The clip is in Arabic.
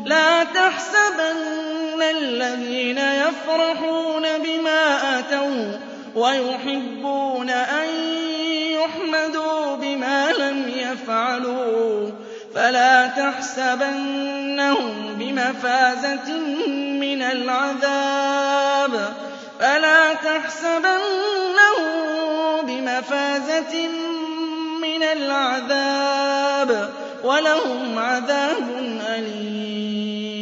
لَا تَحْسَبَنَّ الَّذِينَ يَفْرَحُونَ بِمَا أَتَوا وَيُحِبُّونَ أَن يُحْمَدُوا بِمَا لَمْ يَفْعَلُوا فَلَا تَحْسَبَنَّهُم بِمَفَازَةٍ مِّنَ الْعَذَابِ ۖ وَلَهُمْ عَذَابٌ أَلِيمٌ